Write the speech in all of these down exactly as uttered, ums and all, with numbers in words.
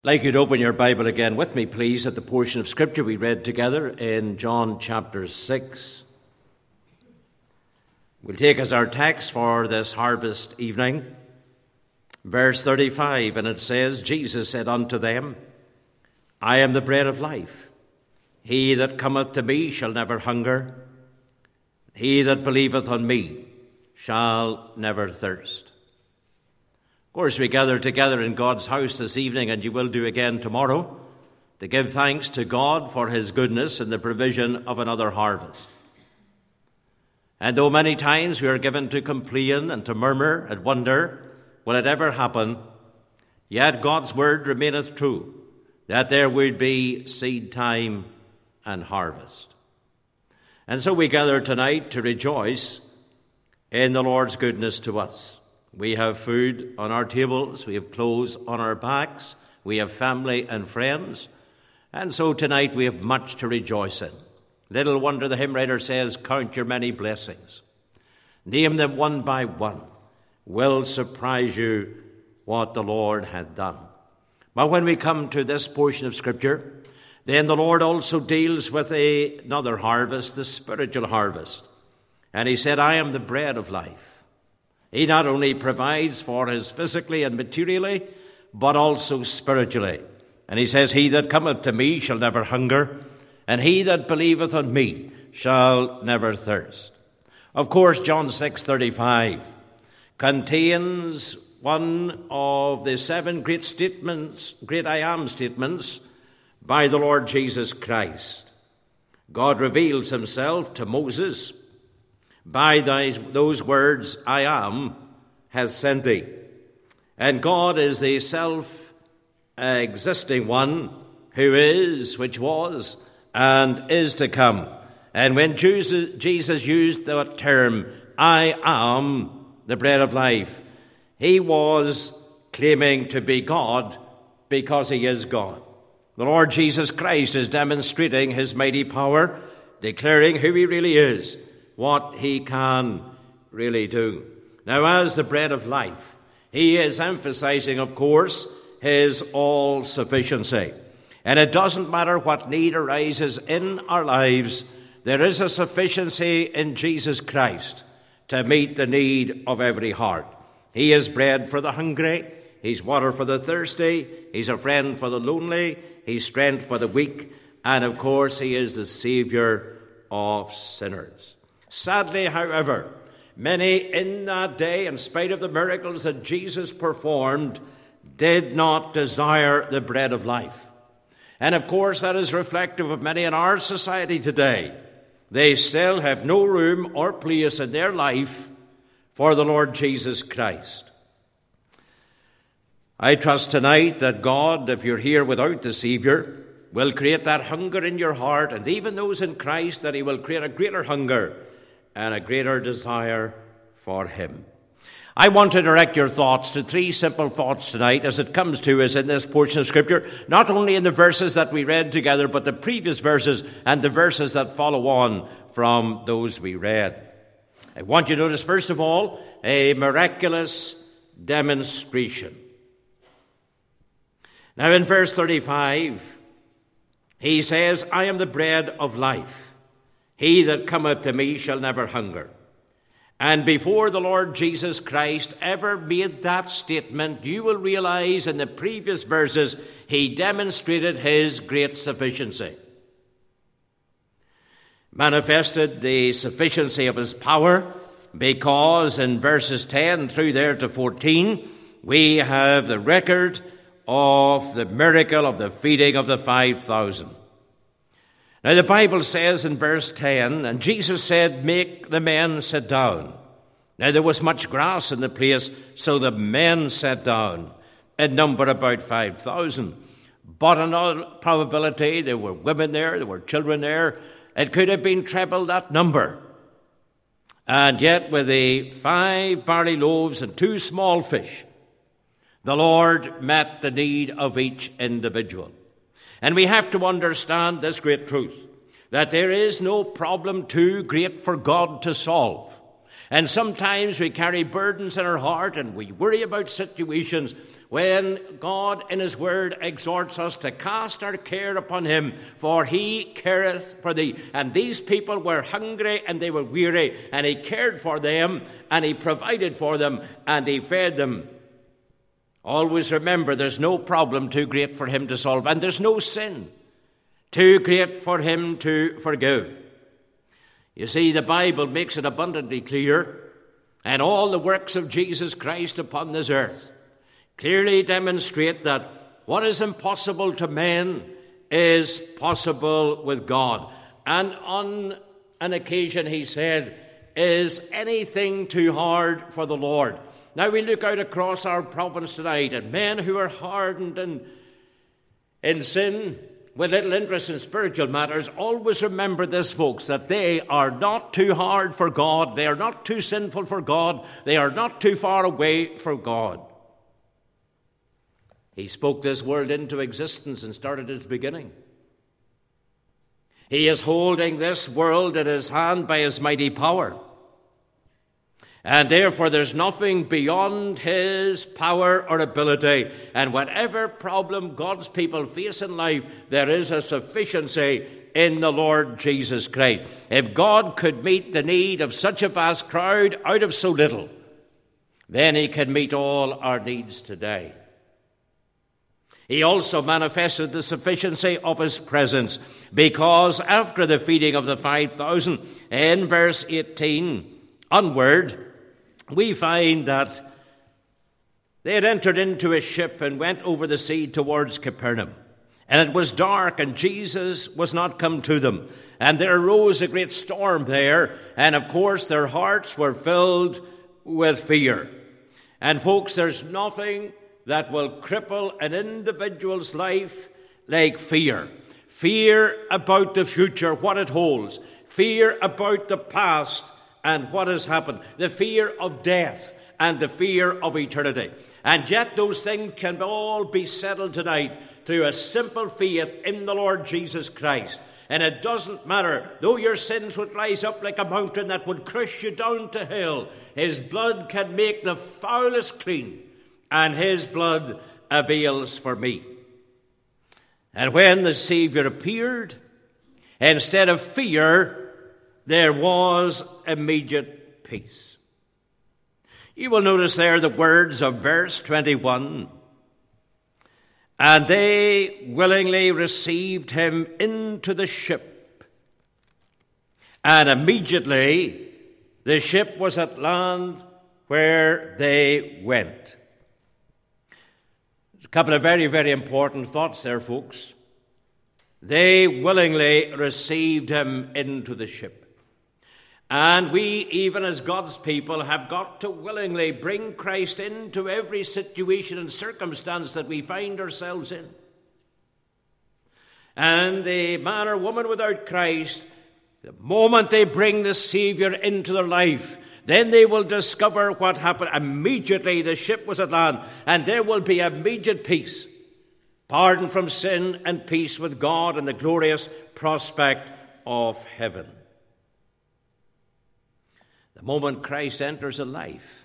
I'd like you to open your Bible again with me, please, at the portion of Scripture we read together in John chapter six. We'll take as our text for this harvest evening, verse thirty-five, and it says, Jesus said unto them, I am the bread of life. He that cometh to me shall never hunger. He that believeth on me shall never thirst. Of course, we gather together in God's house this evening, and you will do again tomorrow, to give thanks to God for his goodness and the provision of another harvest. And though many times we are given to complain and to murmur and wonder, will it ever happen? Yet God's word remaineth true, that there would be seed time and harvest. And so we gather tonight to rejoice in the Lord's goodness to us. We have food on our tables, we have clothes on our backs, we have family and friends, and so tonight we have much to rejoice in. Little wonder the hymn writer says, count your many blessings. Name them one by one. Will surprise you what the Lord hath done. But when we come to this portion of Scripture, then the Lord also deals with a, another harvest, the spiritual harvest. And he said, I am the bread of life. He not only provides for us physically and materially, but also spiritually. And he says, he that cometh to me shall never hunger, and he that believeth on me shall never thirst. Of course, John six thirty-five contains one of the seven great statements, great I am statements, by the Lord Jesus Christ. God reveals himself to Moses by those words, I am, has sent thee. And God is the self-existing one who is, which was, and is to come. And when Jesus used that term, I am the bread of life, he was claiming to be God because he is God. The Lord Jesus Christ is demonstrating his mighty power, declaring who he really is, what he can really do. Now, as the bread of life, he is emphasizing, of course, his all-sufficiency. And it doesn't matter what need arises in our lives, there is a sufficiency in Jesus Christ to meet the need of every heart. He is bread for the hungry, he's water for the thirsty, he's a friend for the lonely, he's strength for the weak, and of course he is the Savior of sinners. Sadly, however, many in that day, in spite of the miracles that Jesus performed, did not desire the bread of life. And of course, that is reflective of many in our society today. They still have no room or place in their life for the Lord Jesus Christ. I trust tonight that God, if you're here without the Savior, will create that hunger in your heart, and even those in Christ, that he will create a greater hunger and a greater desire for him. I want to direct your thoughts to three simple thoughts tonight as it comes to us in this portion of Scripture, not only in the verses that we read together, but the previous verses and the verses that follow on from those we read. I want you to notice, first of all, a miraculous demonstration. Now in verse thirty-five, he says, I am the bread of life. He that cometh to me shall never hunger. And before the Lord Jesus Christ ever made that statement, you will realize in the previous verses, he demonstrated his great sufficiency. Manifested the sufficiency of his power, because in verses ten through there to fourteen, we have the record of the miracle of the feeding of the five thousand. Now the Bible says in verse ten, and Jesus said, make the men sit down. Now there was much grass in the place, so the men sat down, in number about five thousand. But in all probability, there were women there, there were children there. It could have been treble that number. And yet with the five barley loaves and two small fish, the Lord met the need of each individual. And we have to understand this great truth, that there is no problem too great for God to solve. And sometimes we carry burdens in our heart and we worry about situations when God in his word exhorts us to cast our care upon him, for he careth for thee. And these people were hungry and they were weary, and he cared for them, and he provided for them, and he fed them. Always remember, there's no problem too great for him to solve, and there's no sin too great for him to forgive. You see, the Bible makes it abundantly clear, and all the works of Jesus Christ upon this earth clearly demonstrate that what is impossible to men is possible with God. And on an occasion he said, is anything too hard for the Lord? Now we look out across our province tonight, and men who are hardened in, in sin, with little interest in spiritual matters, always remember this, folks, that they are not too hard for God, they are not too sinful for God, they are not too far away from God. He spoke this world into existence and started its beginning. He is holding this world in his hand by his mighty power. And therefore there's nothing beyond his power or ability. And whatever problem God's people face in life, there is a sufficiency in the Lord Jesus Christ. If God could meet the need of such a vast crowd out of so little, then he can meet all our needs today. He also manifested the sufficiency of his presence, because after the feeding of the five thousand, in verse eighteen onward, we find that they had entered into a ship and went over the sea towards Capernaum. And it was dark, and Jesus was not come to them. And there arose a great storm there, and of course their hearts were filled with fear. And folks, there's nothing that will cripple an individual's life like fear. Fear about the future, what it holds. Fear about the past and what has happened. The fear of death and the fear of eternity. And yet those things can all be settled tonight through a simple faith in the Lord Jesus Christ. And it doesn't matter, though your sins would rise up like a mountain that would crush you down to hell, his blood can make the foulest clean, and his blood avails for me. And when the Savior appeared, instead of fear, there was immediate peace. You will notice there the words of verse twenty-one. And they willingly received him into the ship. And immediately the ship was at land where they went. A couple of very, very important thoughts there, folks. They willingly received him into the ship. And we, even as God's people, have got to willingly bring Christ into every situation and circumstance that we find ourselves in. And the man or woman without Christ, the moment they bring the Savior into their life, then they will discover what happened. Immediately the ship was at land, and there will be immediate peace, pardon from sin, and peace with God, and the glorious prospect of heaven. The moment Christ enters a life,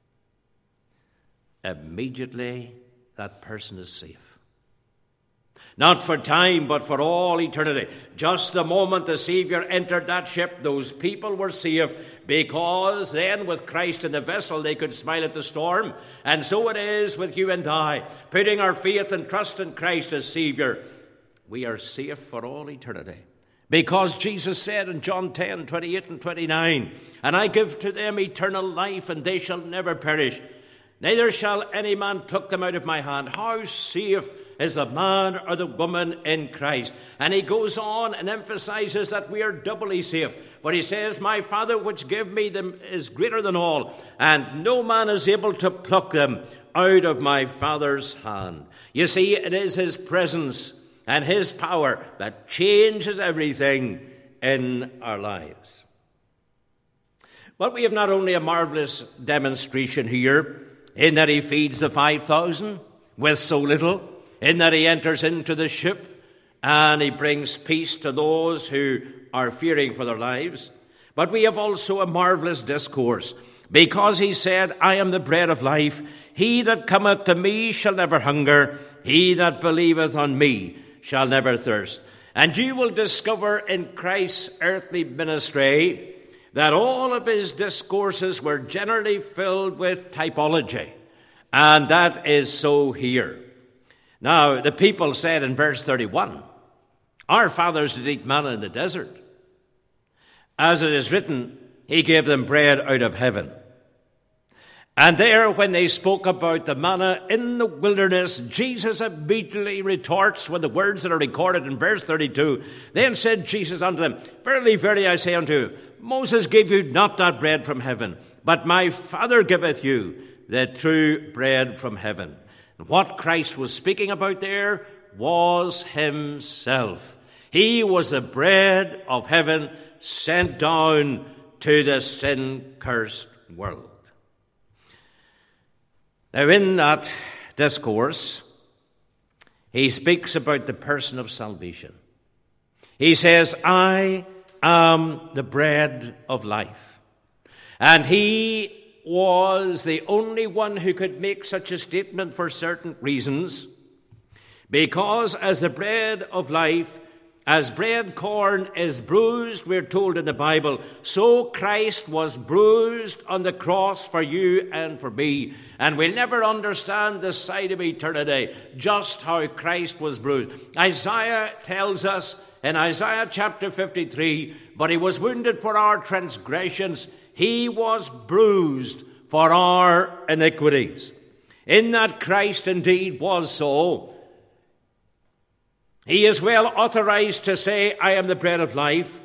immediately that person is safe. Not for time, but for all eternity. Just the moment the Savior entered that ship, those people were safe, because then with Christ in the vessel they could smile at the storm. And so it is with you and I. Putting our faith and trust in Christ as Savior, we are safe for all eternity. Because Jesus said in John ten, twenty-eight and twenty-nine, and I give to them eternal life, and they shall never perish, neither shall any man pluck them out of my hand. How safe is the man or the woman in Christ? And he goes on and emphasizes that we are doubly safe. For he says, my Father which gave me them is greater than all, and no man is able to pluck them out of my Father's hand. You see, it is his presence and his power that changes everything in our lives. But we have not only a marvelous demonstration here in that he feeds the five thousand with so little, in that he enters into the ship and he brings peace to those who are fearing for their lives. But we have also a marvelous discourse, because he said, I am the bread of life. He that cometh to me shall never hunger. He that believeth on me shall never thirst. And you will discover in Christ's earthly ministry that all of his discourses were generally filled with typology. And that is so here. Now, the people said in verse thirty-one, our fathers did eat manna in the desert. As it is written, he gave them bread out of heaven. And there, when they spoke about the manna in the wilderness, Jesus immediately retorts with the words that are recorded in verse thirty-two. Then said Jesus unto them, verily, verily, I say unto you, Moses gave you not that bread from heaven, but my Father giveth you the true bread from heaven. And what Christ was speaking about there was himself. He was the bread of heaven sent down to the sin-cursed world. Now, in that discourse, he speaks about the person of salvation. He says, I am the bread of life. And he was the only one who could make such a statement for certain reasons, because as the bread of life, as bread corn is bruised, we're told in the Bible, so Christ was bruised on the cross for you and for me. And we'll never understand this side of eternity just how Christ was bruised. Isaiah tells us in Isaiah chapter fifty-three, but he was wounded for our transgressions, he was bruised for our iniquities. In that Christ indeed was so, he is well authorized to say, I am the bread of life.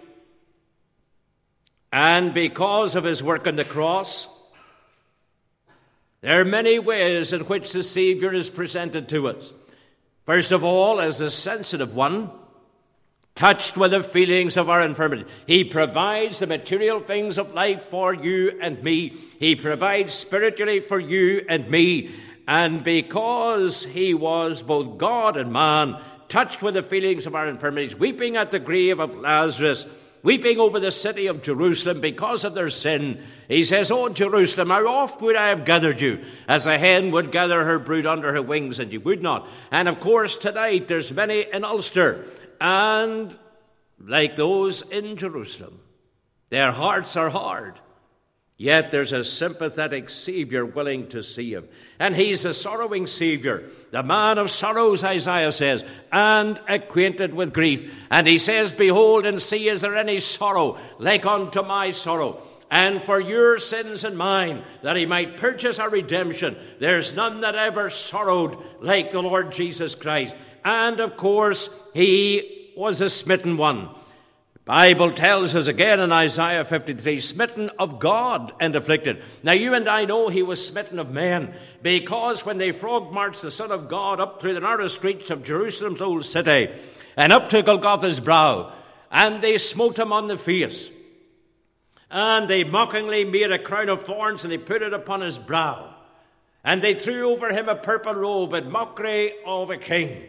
And because of his work on the cross, there are many ways in which the Savior is presented to us. First of all, as the sensitive one, touched with the feelings of our infirmity. He provides the material things of life for you and me. He provides spiritually for you and me. And because he was both God and man, touched with the feelings of our infirmities, weeping at the grave of Lazarus, weeping over the city of Jerusalem because of their sin, he says, O Jerusalem, how oft would I have gathered you, as a hen would gather her brood under her wings, and you would not. And of course tonight there's many in Ulster, and like those in Jerusalem, their hearts are hard. Yet there's a sympathetic Savior willing to see him. And he's the sorrowing Savior, the man of sorrows, Isaiah says, and acquainted with grief. And he says, behold and see, is there any sorrow like unto my sorrow? And for your sins and mine, that he might purchase our redemption. There's none that ever sorrowed like the Lord Jesus Christ. And of course, he was a smitten one. Bible tells us again in Isaiah fifty-three, smitten of God and afflicted. Now you and I know he was smitten of men, because when they frog marched the Son of God up through the narrow streets of Jerusalem's old city and up to Golgotha's brow, and they smote him on the face, and they mockingly made a crown of thorns and they put it upon his brow, and they threw over him a purple robe in mockery of a king.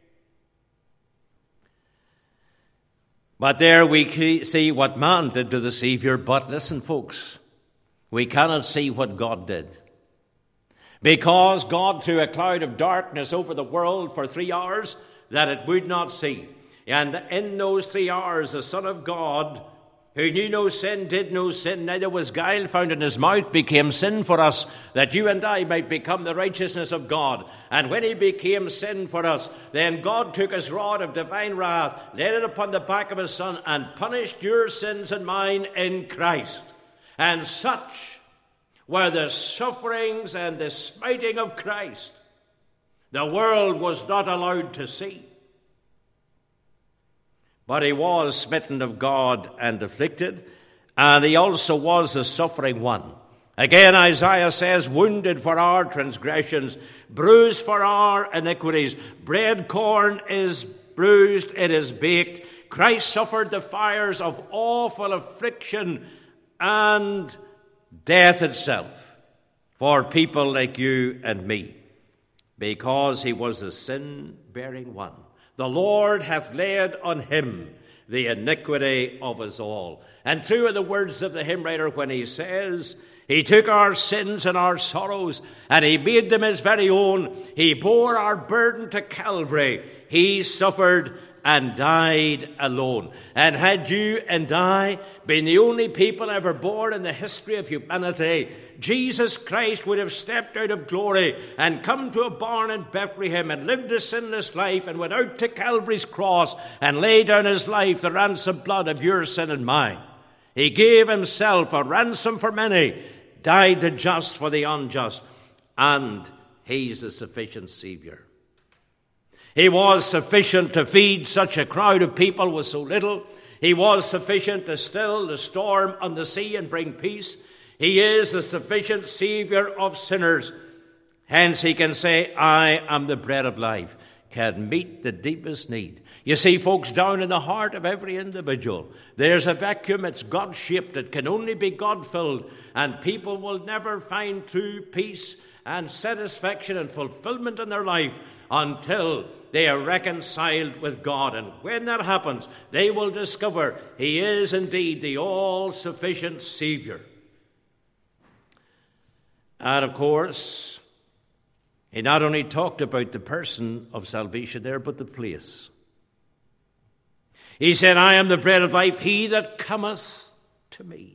But there we see what man did to the Savior. But listen, folks, we cannot see what God did. Because God threw a cloud of darkness over the world for three hours that it would not see. And in those three hours, the Son of God, who knew no sin, did no sin, neither was guile found in his mouth, became sin for us, that you and I might become the righteousness of God. And when he became sin for us, then God took his rod of divine wrath, laid it upon the back of his Son, and punished your sins and mine in Christ. And such were the sufferings and the smiting of Christ, the world was not allowed to see. But he was smitten of God and afflicted, and he also was the suffering one. Again, Isaiah says, wounded for our transgressions, bruised for our iniquities. Bread corn is bruised, it is baked. Christ suffered the fires of awful affliction and death itself for people like you and me, because he was the sin-bearing one. The Lord hath laid on him the iniquity of us all. And true are the words of the hymn writer when he says, he took our sins and our sorrows, and he made them his very own. He bore our burden to Calvary. He suffered and died alone. And had you and I been the only people ever born in the history of humanity, Jesus Christ would have stepped out of glory and come to a barn in Bethlehem and lived a sinless life and went out to Calvary's cross and laid down his life, the ransom blood of your sin and mine. He gave himself a ransom for many, died the just for the unjust, and he's a sufficient Savior. He was sufficient to feed such a crowd of people with so little. He was sufficient to still the storm on the sea and bring peace. He is the sufficient Savior of sinners. Hence he can say, I am the bread of life, can meet the deepest need. You see, folks, down in the heart of every individual, there's a vacuum. It's God-shaped. It can only be God-filled. And people will never find true peace and satisfaction and fulfillment in their life until they are reconciled with God. And when that happens, they will discover he is indeed the all-sufficient Savior. And of course, he not only talked about the person of salvation there, but the place. He said, I am the bread of life, he that cometh to me.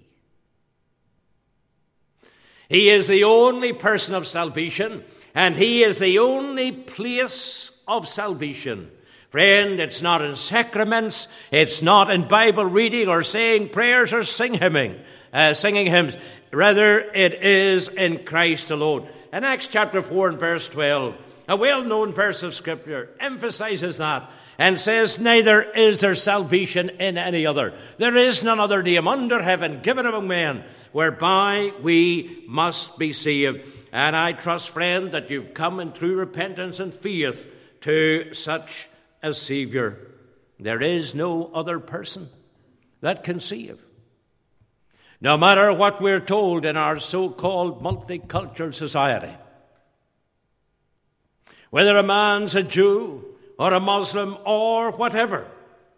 He is the only person of salvation, and he is the only place of salvation. Friend, it's not in sacraments, it's not in Bible reading or saying prayers or sing hymning, uh, singing hymns. Rather, it is in Christ alone. In Acts chapter four and verse twelve, a well-known verse of Scripture emphasizes that and says, neither is there salvation in any other. There is none other name under heaven given among men whereby we must be saved. And I trust, friend, that you've come in true repentance and faith to such a Savior. There is no other person that can save. No matter what we're told in our so-called multicultural society, whether a man's a Jew or a Muslim or whatever,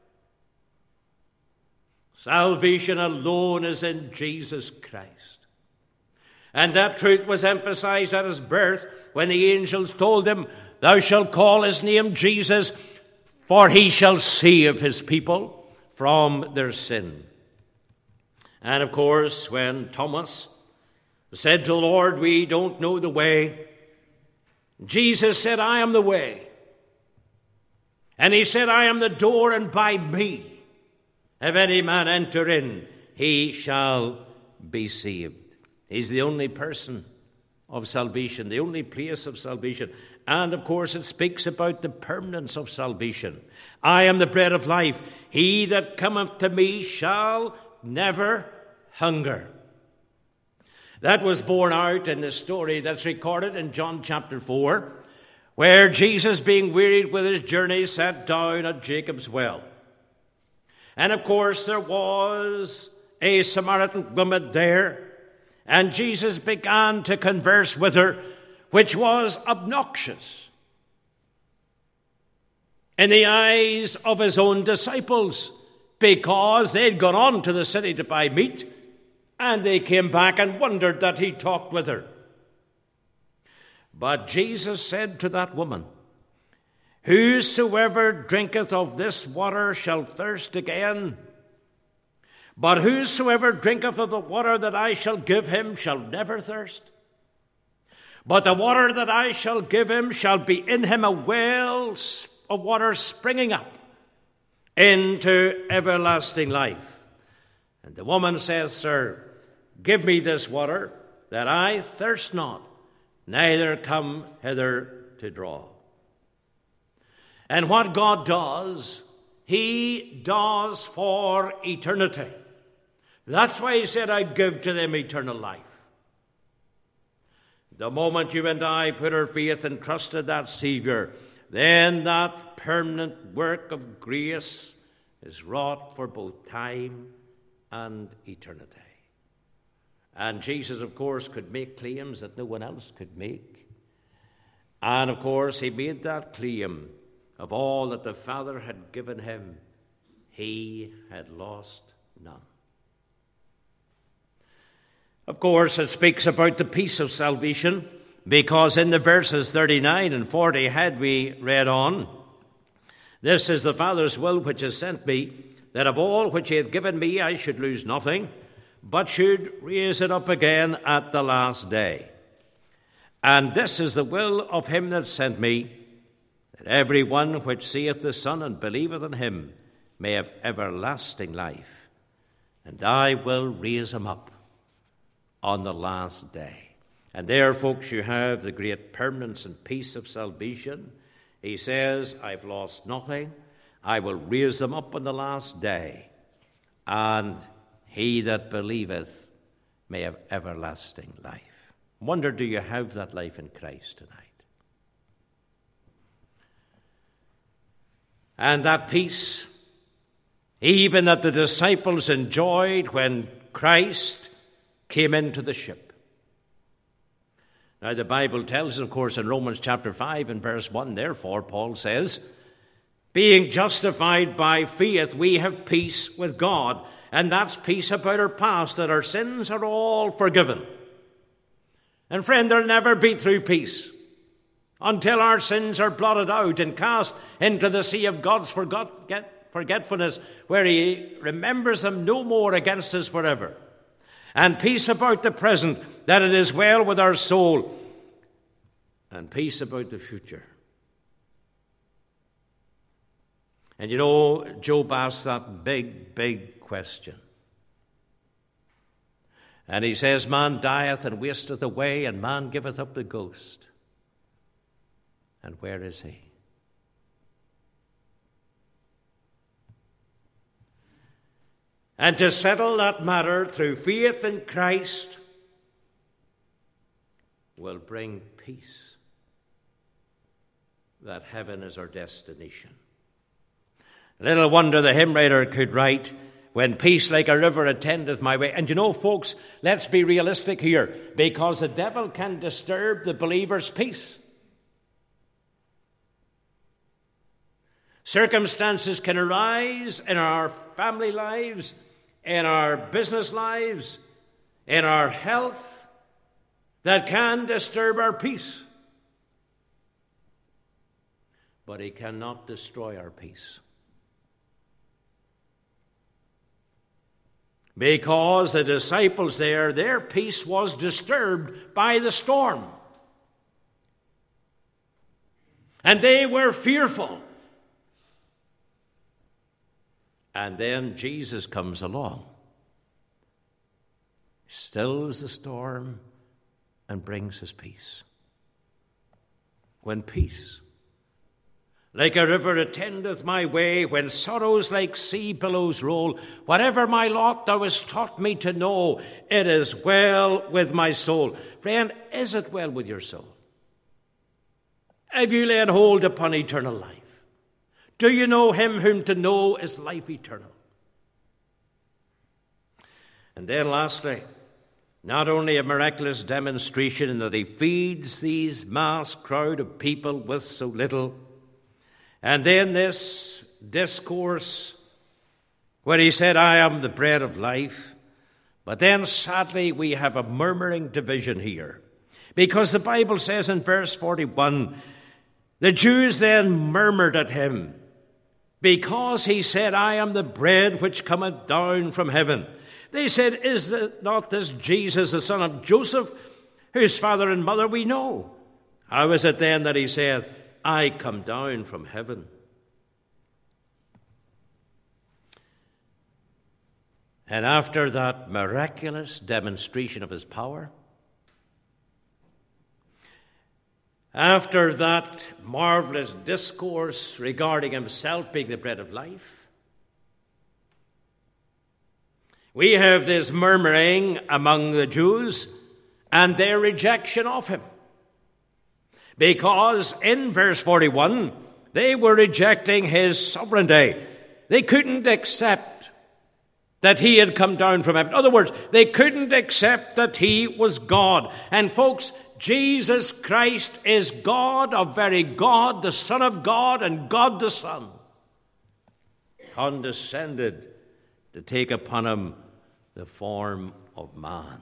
salvation alone is in Jesus Christ. And that truth was emphasized at his birth when the angels told him, thou shalt call his name Jesus, for he shall save his people from their sin. And of course, when Thomas said to the Lord, we don't know the way, Jesus said, I am the way. And he said, I am the door, and by me, if any man enter in, he shall be saved. He's the only person of salvation, the only place of salvation. And of course, it speaks about the permanence of salvation. I am the bread of life. He that cometh to me shall never hunger. That was borne out in the story that's recorded in John chapter four, where Jesus, being wearied with his journey, sat down at Jacob's well. And of course, there was a Samaritan woman there, and Jesus began to converse with her, which was obnoxious in the eyes of his own disciples, because they'd gone on to the city to buy meat, and they came back and wondered that he talked with her. But Jesus said to that woman, whosoever drinketh of this water shall thirst again, but whosoever drinketh of the water that I shall give him shall never thirst. But the water that I shall give him shall be in him a well of water springing up into everlasting life. And the woman says, sir, give me this water, that I thirst not, neither come hither to draw. And what God does, he does for eternity. That's why he said, I give to them eternal life. The moment you and I put our faith and trust in that Savior, then that permanent work of grace is wrought for both time and eternity. And Jesus, of course, could make claims that no one else could make. And, of course, he made that claim of all that the Father had given him, he had lost none. Of course, it speaks about the peace of salvation, because in the verses thirty-nine and forty, had we read on, "This is the Father's will which has sent me, that of all which he hath given me I should lose nothing, but should raise it up again at the last day. And this is the will of him that sent me, that every one which seeth the Son and believeth in him may have everlasting life, and I will raise him up on the last day." And there, folks, you have the great permanence and peace of salvation. He says, I've lost nothing. I will raise them up on the last day, and he that believeth may have everlasting life. Wonder, do you have that life in Christ tonight? And that peace, even that the disciples enjoyed when Christ came into the ship. Now, the Bible tells us, of course, in Romans chapter five and verse one, therefore, Paul says, being justified by faith, we have peace with God. And that's peace about our past, that our sins are all forgiven. And friend, there'll never be true peace until our sins are blotted out and cast into the sea of God's forget, forgetfulness, where he remembers them no more against us forever. And peace about the present, that it is well with our soul, and peace about the future. And you know, Job asked that big, big question. And he says, man dieth and wasteth away, and man giveth up the ghost. And where is he? And to settle that matter through faith in Christ will bring peace. That heaven is our destination. Little wonder the hymn writer could write, when peace like a river attendeth my way. And you know, folks, let's be realistic here, because the devil can disturb the believer's peace. Circumstances can arise in our family lives, in our business lives, in our health, that can disturb our peace. But he cannot destroy our peace. Because the disciples there, their peace was disturbed by the storm. And they were fearful. And then Jesus comes along, stills the storm, and brings his peace. When peace, like a river attendeth my way, when sorrows like sea billows roll, whatever my lot thou hast taught me to know, it is well with my soul. Friend, is it well with your soul? Have you laid hold upon eternal life? Do you know him whom to know is life eternal? And then lastly, not only a miraculous demonstration in that he feeds these mass crowd of people with so little, and then this discourse where he said, I am the bread of life. But then sadly we have a murmuring division here, because the Bible says in verse forty-one, the Jews then murmured at him, because he said, I am the bread which cometh down from heaven. They said, is not this Jesus, the son of Joseph, whose father and mother we know? How is it then that he saith, I come down from heaven? And after that miraculous demonstration of his power, after that marvelous discourse regarding himself being the bread of life, we have this murmuring among the Jews and their rejection of him. Because in verse forty-one, they were rejecting his sovereignty. They couldn't accept that he had come down from heaven. In other words, they couldn't accept that he was God. And folks, Jesus Christ is God of very God, the Son of God, and God the Son, condescended to take upon him the form of man.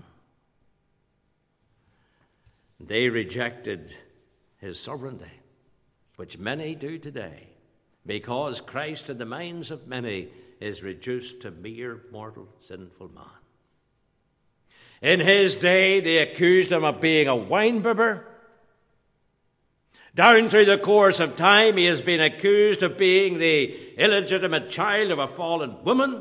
They rejected his sovereignty, which many do today, because Christ in the minds of many is reduced to mere mortal sinful man. In his day, they accused him of being a winebibber. Down through the course of time, he has been accused of being the illegitimate child of a fallen woman.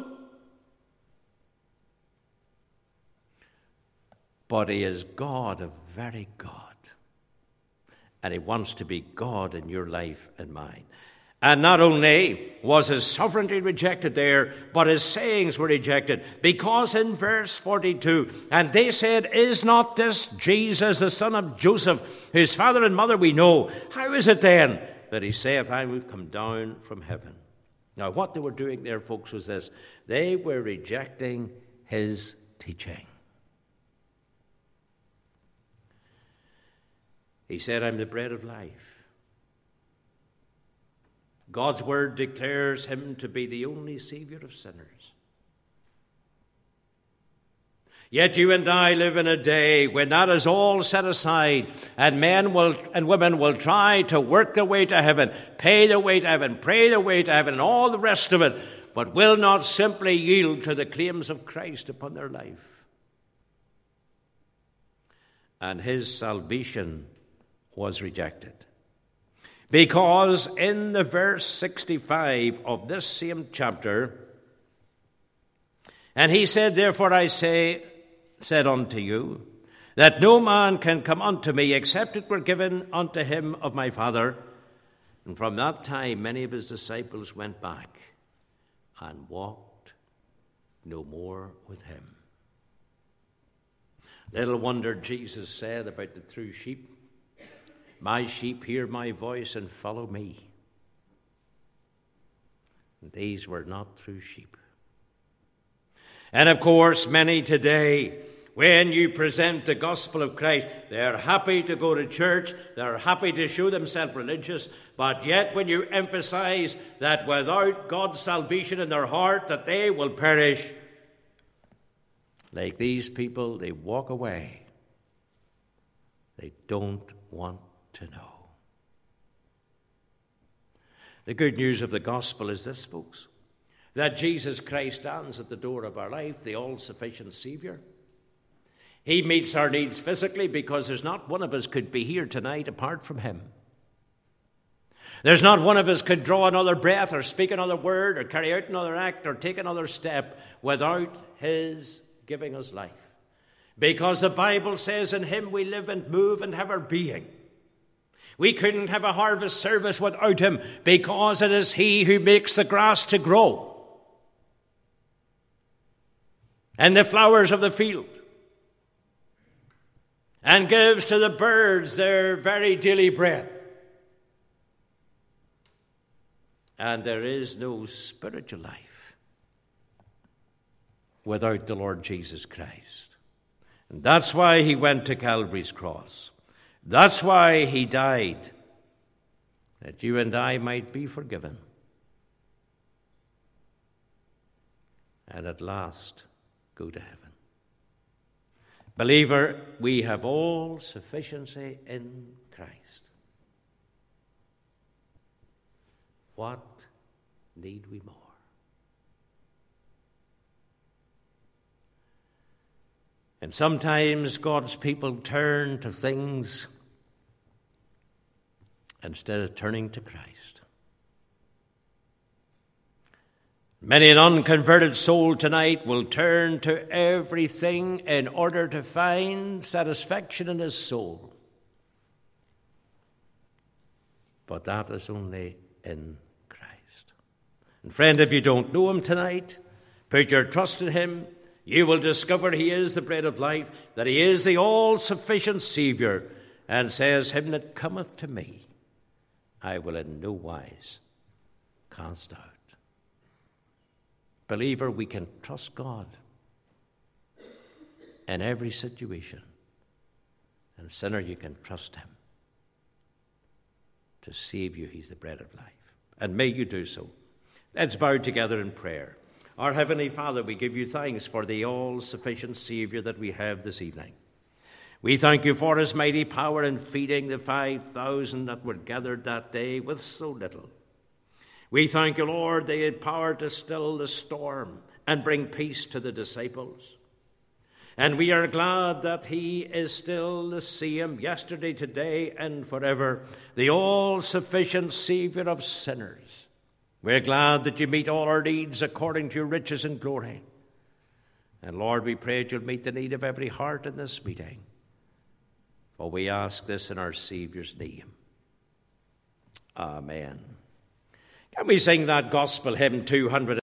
But he is God, a very God. And he wants to be God in your life and mine. And not only was his sovereignty rejected there, but his sayings were rejected. Because in verse forty-two, and they said, is not this Jesus, the son of Joseph, whose father and mother we know? How is it then that he saith, I will come down from heaven? Now, what they were doing there, folks, was this. They were rejecting his teaching. He said, I'm the bread of life. God's word declares him to be the only Savior of sinners. Yet you and I live in a day when that is all set aside, and men will and women will try to work their way to heaven, pay their way to heaven, pray their way to heaven, and all the rest of it, but will not simply yield to the claims of Christ upon their life. And his salvation was rejected. Because in the verse sixty-five of this same chapter, and he said, therefore I say, said unto you, that no man can come unto me except it were given unto him of my Father. And from that time many of his disciples went back and walked no more with him. Little wonder Jesus said about the true sheep, my sheep hear my voice and follow me. And these were not true sheep. And of course, many today, when you present the gospel of Christ, they're happy to go to church, they're happy to show themselves religious, but yet when you emphasize that without God's salvation in their heart, that they will perish, like these people, they walk away. They don't want to know. The good news of the gospel is this, folks, that Jesus Christ stands at the door of our life, the all-sufficient Savior. He meets our needs physically because there's not one of us could be here tonight apart from him. There's not one of us could draw another breath or speak another word or carry out another act or take another step without his giving us life. Because the Bible says in him we live and move and have our being. We couldn't have a harvest service without him because it is he who makes the grass to grow and the flowers of the field and gives to the birds their very daily bread. And there is no spiritual life without the Lord Jesus Christ. And that's why he went to Calvary's cross. That's why he died, that you and I might be forgiven. And at last, go to heaven. Believer, we have all sufficiency in Christ. What need we more? And sometimes God's people turn to things instead of turning to Christ. Many an unconverted soul tonight will turn to everything in order to find satisfaction in his soul. But that is only in Christ. And friend, if you don't know him tonight, put your trust in him. You will discover he is the bread of life, that he is the all-sufficient Savior, and says, him that cometh to me, I will in no wise cast out. Believer, we can trust God in every situation. And sinner, you can trust him to save you. He's the bread of life. And may you do so. Let's bow together in prayer. Our Heavenly Father, we give you thanks for the all-sufficient Saviour that we have this evening. We thank you for his mighty power in feeding the five thousand that were gathered that day with so little. We thank you, Lord, they had power to still the storm and bring peace to the disciples. And we are glad that he is still the same yesterday, today, and forever, the all-sufficient Saviour of sinners. We're glad that you meet all our needs according to your riches and glory. And Lord, we pray that you'll meet the need of every heart in this meeting. For we ask this in our Saviour's name. Amen. Can we sing that gospel hymn two hundred?